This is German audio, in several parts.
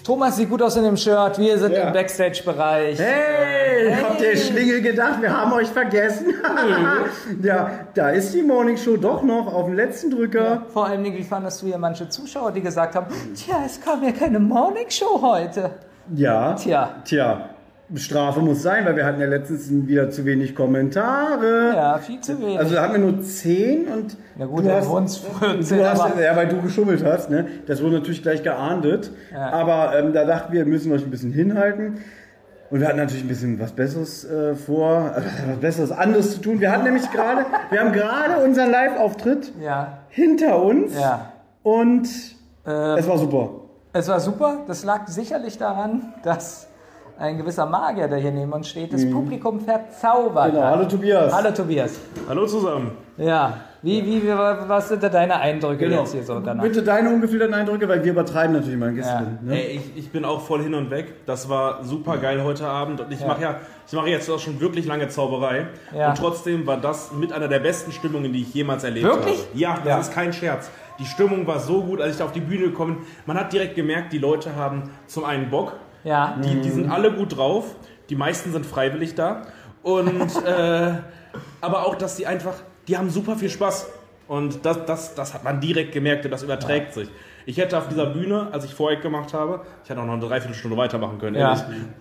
Thomas sieht gut aus in dem Shirt. Wir sind im Backstage-Bereich. Hey, habt ihr Schlingel gedacht, wir haben euch vergessen? Ja, da ist die Morning Show doch noch auf dem letzten Drücker. Ja, vor allem, wie fandest du hier manche Zuschauer, die gesagt haben, tja, es kam ja keine Morning Show heute. Ja, Tja. Strafe muss sein, weil wir hatten ja letztens wieder zu wenig Kommentare. Ja, viel zu wenig. Also da hatten wir nur 10 und na gut, du dann hast, wurden es 14. Ja, weil du geschummelt hast. Ne? Das wurde natürlich gleich geahndet. Ja. Aber da dachten wir müssen euch ein bisschen hinhalten. Und wir hatten natürlich ein bisschen was Besseres was Besseres anderes zu tun. Wir haben gerade unseren Live-Auftritt hinter uns. Ja. Und es war super. Es war super. Das lag sicherlich daran, dass ein gewisser Magier, der hier neben uns steht, das Publikum verzaubert Genau. hat. Hallo Tobias. Hallo Tobias. Hallo zusammen. Ja, was sind da deine Eindrücke jetzt hier so danach? Bitte deine ungefilterten Eindrücke, weil wir übertreiben natürlich mal ein bisschen. Ja. Ne? Ey, ich bin auch voll hin und weg. Das war super geil heute Abend. Und ich mache jetzt auch schon wirklich lange Zauberei. Ja. Und trotzdem war das mit einer der besten Stimmungen, die ich jemals erlebt habe. Wirklich? Ja, das ist kein Scherz. Die Stimmung war so gut, als ich da auf die Bühne gekommen bin. Man hat direkt gemerkt, die Leute haben zum einen Bock. Ja. Die sind alle gut drauf. Die meisten sind freiwillig da. Und aber auch, dass die haben super viel Spaß. Und das hat man direkt gemerkt und das überträgt sich. Ich hätte auf dieser Bühne, als ich Vorheck gemacht habe, ich hätte auch noch eine Dreiviertelstunde weitermachen können. Ja.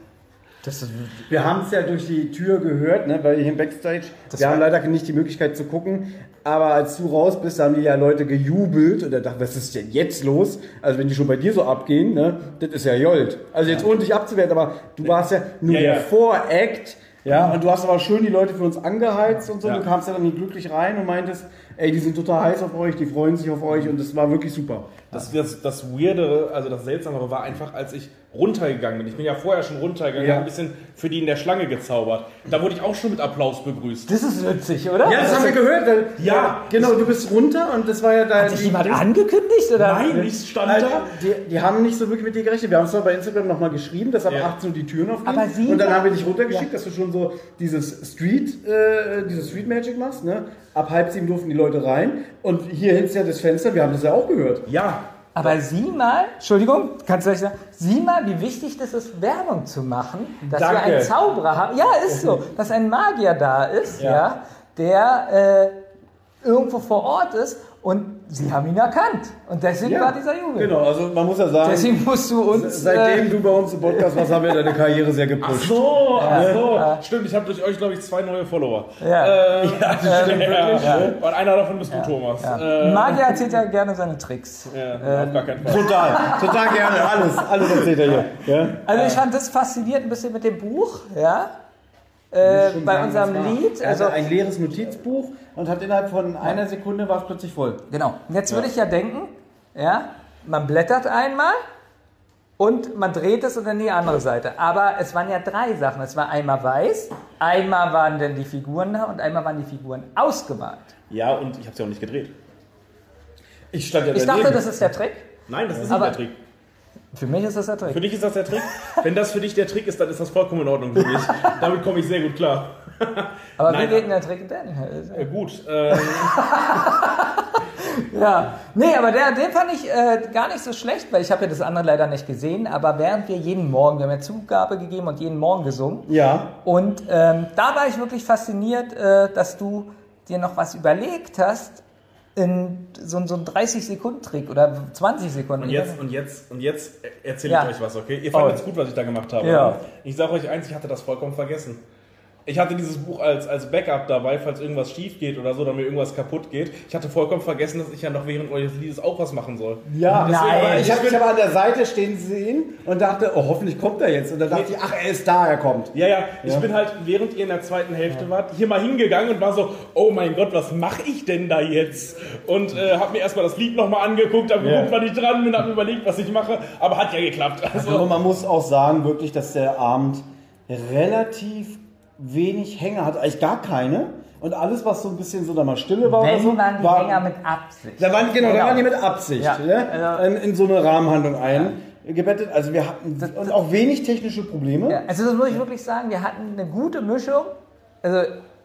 Wir haben es ja durch die Tür gehört, ne, weil hier im Backstage, wir haben leider nicht die Möglichkeit zu gucken, aber als du raus bist, haben die ja Leute gejubelt und da dachten, was ist denn jetzt los? Also wenn die schon bei dir so abgehen, ne, das ist ja Jolt. Also jetzt ohne dich abzuwerten, aber du warst ja nur der Voract, ja, und du hast aber schön die Leute für uns angeheizt und so, du kamst ja dann nicht glücklich rein und meintest, ey, die sind total heiß auf euch, die freuen sich auf euch und das war wirklich super. Das Weirdere, also das Seltsamere war einfach, als ich runtergegangen bin. Ich bin ja vorher schon runtergegangen, habe ein bisschen für die in der Schlange gezaubert. Da wurde ich auch schon mit Applaus begrüßt. Das ist witzig, oder? Ja, das haben wir gehört. Genau, du bist runter und das war ja da. Hat sich jemand angekündigt? Oder? Nein, ich stand da. Die haben nicht so wirklich mit dir gerechnet. Wir haben es zwar bei Instagram nochmal geschrieben, dass ab 18 Uhr die Türen aufgehen. Und dann haben wir dich runtergeschickt, dass du schon so dieses Street Magic machst. Ne? Ab 6:30 durften die Leute rein. Und hier hinten ist ja das Fenster, wir haben das ja auch gehört. Ja. Aber sieh mal, Entschuldigung, kannst du euch sagen, sieh mal, wie wichtig das ist, Werbung zu machen, dass wir einen Zauberer haben. Ja, ist so, dass ein Magier da ist, der irgendwo vor Ort ist und sie haben ihn erkannt. Und deswegen war dieser Jubel. Genau, also man muss ja sagen, deswegen musst du uns... Seitdem du bei uns im Podcast warst, haben wir deine Karriere sehr gepusht. Ach so. Stimmt, ich habe durch euch, glaube ich, 2 neue Follower. Das stimmt wirklich. Und einer davon bist du, Thomas. Magier erzählt ja gerne seine Tricks. Auf gar keinen Fall. Total gerne, alles erzählt er hier. Ja? Also ich fand das faszinierend ein bisschen mit dem Buch, bei unserem Lied. Also ein leeres Notizbuch und hat innerhalb von einer Sekunde war es plötzlich voll. Genau. Und jetzt würde ich ja denken, man blättert einmal und man dreht es und dann die andere Seite. Aber es waren ja 3 Sachen. Es war einmal weiß, einmal waren dann die Figuren da und einmal waren die Figuren ausgemalt. Ja, und ich habe es ja auch nicht gedreht. Ich stand ja Ich dachte, das ist der Trick. Nein, das ist nicht der Trick. Für mich ist das der Trick. Für dich ist das der Trick? Wenn das für dich der Trick ist, dann ist das vollkommen in Ordnung für mich. Damit komme ich sehr gut klar. Aber wie geht denn der Trick denn? Gut. Ja, nee, aber den fand ich gar nicht so schlecht, weil ich habe ja das andere leider nicht gesehen, aber während wir wir haben ja Zugabe gegeben und jeden Morgen gesungen. Ja. Und da war ich wirklich fasziniert, dass du dir noch was überlegt hast, in so einen 30-Sekunden-Trick oder 20 Sekunden. Und jetzt erzähle ich euch was, okay? Ihr fandet es gut, was ich da gemacht habe. Ja. Ich sage euch eins, ich hatte das vollkommen vergessen. Ich hatte dieses Buch als Backup dabei, falls irgendwas schief geht oder so, oder mir irgendwas kaputt geht. Ich hatte vollkommen vergessen, dass ich ja noch während eures Liedes auch was machen soll. Ja, nein. Ich habe mich aber an der Seite stehen sehen und dachte, oh, hoffentlich kommt er jetzt. Und dann dachte ich, ach, er ist da, er kommt. Ja. Ich bin halt, während ihr in der zweiten Hälfte wart, hier mal hingegangen und war so, oh mein Gott, was mache ich denn da jetzt? Und habe mir erstmal das Lied nochmal angeguckt, habe geguckt, wann ich dran bin, habe mir überlegt, was ich mache, aber hat ja geklappt. Also man muss auch sagen, wirklich, dass der Abend relativ wenig Hänger hat, eigentlich gar keine. Und alles, was so ein bisschen so da mal Stille war Wenn oder so, waren die Hänger mit Absicht. Da waren die mit Absicht, in so eine Rahmenhandlung eingebettet. Also wir hatten und auch wenig technische Probleme. Ja, also das muss ich wirklich sagen, wir hatten eine gute Mischung. Also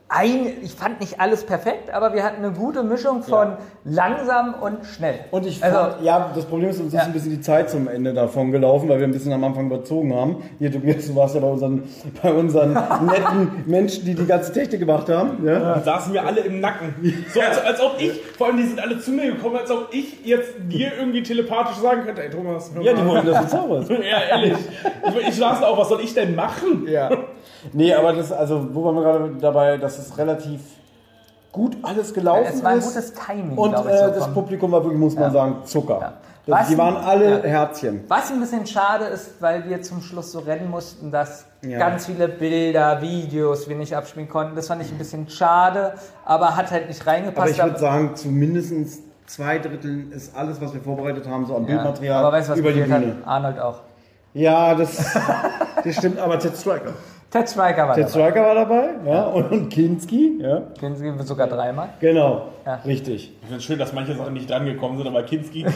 ich fand nicht alles perfekt, aber wir hatten eine gute Mischung von langsam und schnell. Und ich fand, das Problem ist, uns ist ein bisschen die Zeit zum Ende davon gelaufen, weil wir ein bisschen am Anfang überzogen haben. Hier, Tobias, du warst ja bei unseren netten Menschen, die ganze Technik gemacht haben. Ja? Die saßen mir alle im Nacken. So, als ob ich, vor allem die sind alle zu mir gekommen, als ob ich jetzt dir irgendwie telepathisch sagen könnte, ey Thomas, hör mal. Ja, die wollten, dass du zauberst. Ja, ehrlich. Ich saß da auch, was soll ich denn machen? Ja. Nee, aber wo waren wir gerade dabei, dass es relativ gut alles gelaufen ist. Es war ein gutes Timing, und glaube ich. Das Publikum war wirklich, muss man sagen, Zucker. Ja. Die waren alle Herzchen. Was ein bisschen schade ist, weil wir zum Schluss so rennen mussten, dass ganz viele Bilder, Videos wir nicht abspielen konnten. Das fand ich ein bisschen schade, aber hat halt nicht reingepasst. Aber ich würde sagen, zumindest 2/3 ist alles, was wir vorbereitet haben, so am Bildmaterial, aber weißt du, was über die Bühne. Hat? Arnold auch. Ja, das stimmt, aber Ted Striker. Ted Striker war dabei, ja, und Kinski. Ja. Kinski sogar 3-mal. Genau, richtig. Ich finde es schön, dass manche Sachen nicht dran gekommen sind, aber jetzt kriege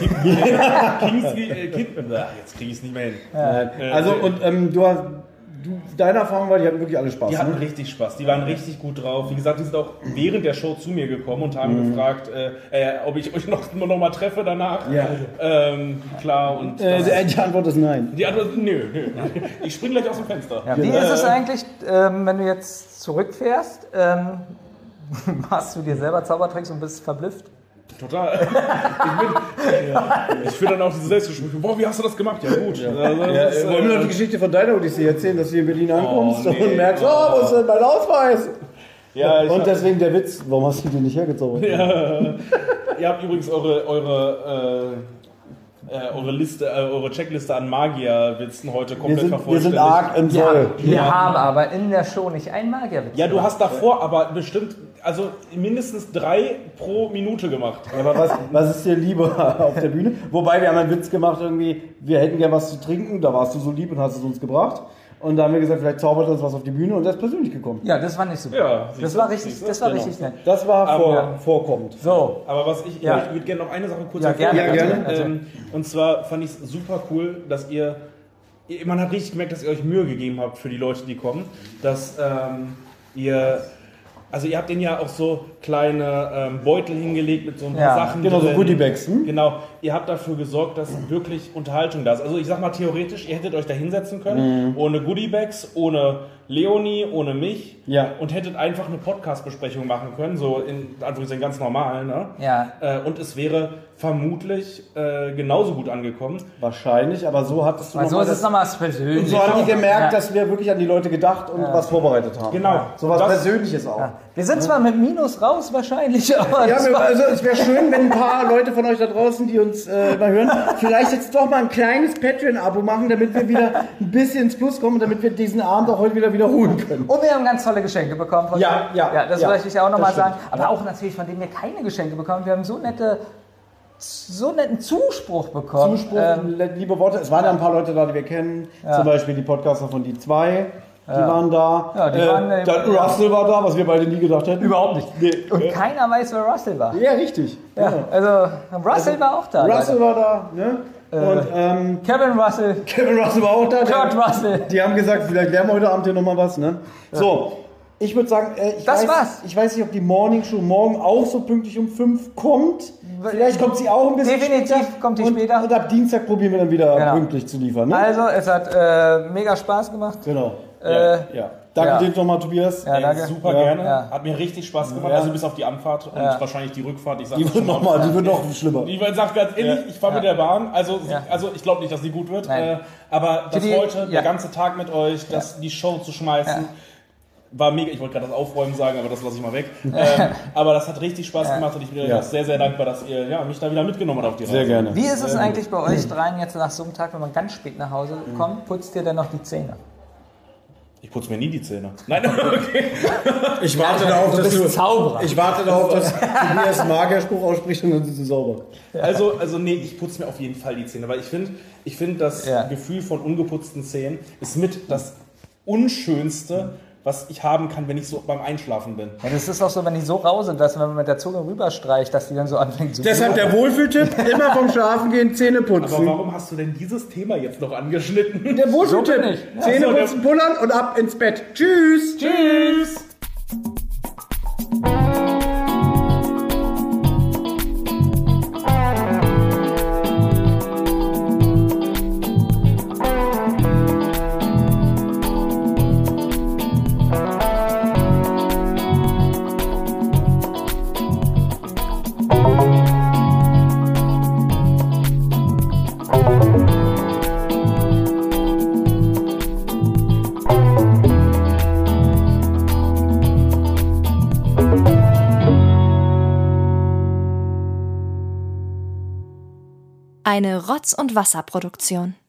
ich es nicht mehr hin. Ja. Also, und deine Erfahrung war, die hatten wirklich alle Spaß. Die hatten richtig Spaß, die waren richtig gut drauf. Wie gesagt, die sind auch während der Show zu mir gekommen und haben gefragt, ob ich euch noch mal treffe danach. Ja. Klar. Und die Antwort ist nein. Die Antwort ist nö. Ich spring gleich aus dem Fenster. Ja, wie ist es eigentlich, wenn du jetzt zurückfährst? Machst du dir selber Zaubertricks und bist verblüfft? Total. Ich führe dann auch diese Selbstgespräche. Boah, wie hast du das gemacht? Ja, gut. Ja. Wollen wir noch die Geschichte von deiner Odyssee erzählen, dass du in Berlin ankommst und merkst, wo ist denn mein Ausweis? Ja, und deswegen der Witz, warum hast du den nicht hergezaubert? Ja. Ihr habt übrigens eure Liste, eure Checkliste an Magierwitzen heute komplett vervollständigt. Wir sind arg im Soll. Wir haben aber in der Show nicht einen Magierwitz. Ja, du hast davor aber bestimmt, also mindestens 3 pro Minute gemacht. Aber was ist dir lieber auf der Bühne? Wobei, wir haben einen Witz gemacht irgendwie, wir hätten gern was zu trinken, da warst du so lieb und hast es uns gebracht. Und da haben wir gesagt, vielleicht zaubert uns was auf die Bühne und der ist persönlich gekommen. Ja, das war nicht super. Ja, das war richtig nett. Das war vorkommend. So. Aber ich würde gerne noch eine Sache kurz gerne. Und zwar fand ich es super cool, dass man hat richtig gemerkt, dass ihr euch Mühe gegeben habt für die Leute, die kommen, dass ihr habt denen ja auch so kleine Beutel hingelegt mit so ein paar Sachen. Genau, so Goodiebags. Genau, ihr habt dafür gesorgt, dass wirklich Unterhaltung da ist. Also ich sag mal theoretisch, ihr hättet euch da hinsetzen können, ohne Goodiebags, ohne Leonie, ohne mich und hättet einfach eine Podcast-Besprechung machen können, so in Anführungszeichen ganz normal. Ne? Ja. Und es wäre vermutlich genauso gut angekommen. Wahrscheinlich, aber so hattest du so ist es nochmal was Persönliches. Und so haben die gemerkt, dass wir wirklich an die Leute gedacht und was vorbereitet haben. Genau. So was Persönliches auch. Ja. Wir sind zwar mit Minus raus wahrscheinlich, aber... Ja, also es wäre schön, wenn ein paar Leute von euch da draußen, die uns mal hören, vielleicht jetzt doch mal ein kleines Patreon-Abo machen, damit wir wieder ein bisschen ins Plus kommen, damit wir diesen Abend auch heute wieder wiederholen können. Und wir haben ganz tolle Geschenke bekommen von Ja, das wollte ich auch nochmal sagen. Aber auch natürlich, von denen wir keine Geschenke bekommen. Wir haben so netten Zuspruch bekommen. Liebe Worte. Es waren ja ein paar Leute da, die wir kennen. Zum Beispiel die Podcaster von Die 2. Die waren da. Ja, die waren, Russell war da, was wir beide nie gedacht hätten. Überhaupt nicht. Nee. Und keiner weiß, wer Russell war. Ja, richtig. Ja, also Russell war auch da. Russell war da, ne? Und, Kevin Russell war auch da. Kurt Russell. Die haben gesagt, vielleicht lernen wir heute Abend hier nochmal was, ne? Ja. So, ich würde sagen, ich weiß nicht, ob die Morning Show morgen auch so pünktlich um 5 kommt. Vielleicht kommt sie auch ein bisschen Definitiv später. Kommt die später. Und ab Dienstag probieren wir dann wieder pünktlich zu liefern, ne? Also, es hat mega Spaß gemacht. Genau. Danke dir nochmal, Tobias. Ja, danke. Super gerne. Ja. Hat mir richtig Spaß gemacht. Also bis auf die Anfahrt und wahrscheinlich die Rückfahrt. Die wird noch schlimmer. Ich sag ganz ehrlich, ich fahre mit der Bahn. Also ich glaube nicht, dass die gut wird. Aber heute, der ganze Tag mit euch, die Show zu schmeißen, war mega. Ich wollte gerade das Aufräumen sagen, aber das lasse ich mal weg. Aber das hat richtig Spaß gemacht und ich bin sehr, sehr dankbar, dass ihr mich da wieder mitgenommen habt auf die Reise. Sehr gerne. Wie ist es eigentlich bei euch dreien jetzt nach so einem Tag, wenn man ganz spät nach Hause kommt, putzt ihr denn noch die Zähne? Ich putze mir nie die Zähne. Nein, okay. Ich warte darauf, dass Tobias einen Magierspruch ausspricht und dann sind sie sauber. Also nee, ich putze mir auf jeden Fall die Zähne, weil ich finde das Gefühl von ungeputzten Zähnen ist mit das Unschönste, was ich haben kann, wenn ich so beim Einschlafen bin. Ja, das ist auch so, wenn die so rau sind, dass wenn man mit der Zunge rüberstreicht, dass die dann so anfängt zu... Deshalb der Wohlfühltipp, immer vom Schlafen gehen, Zähne putzen. Aber warum hast du denn dieses Thema jetzt noch angeschnitten? Der Wohlfühltipp, Zähne putzen, pullern und ab ins Bett. Tschüss! Tschüss! Eine Rotz- und Wasserproduktion.